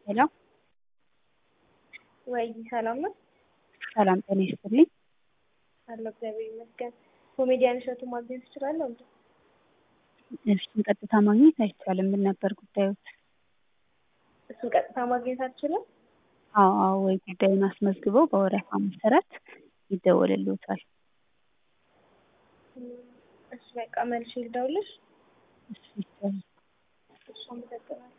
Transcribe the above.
ሄሎ ወይ ሰላም ነው? ሰላም ጤና ይስጥልኝ። አለሁ እግዚአብሔር ይመስገን። ኮሜዲያን እሸቱን ማግኘት እችላለሁ እንዴ? እሱን ቀጥታ ማግኘት አይቻልም። ምን ነበር ጉዳዮት? እሱን ቀጥታ ማግኘት አትችልም? አዎ ወይ ጉዳዩን አስመዝግበው በወረፋ መሰረት ይደወልልዎታል። እሺ በቃ መልሼ ልደውልልሽ? እሺ ይቻላል። እሺ አመሰግናለሁ።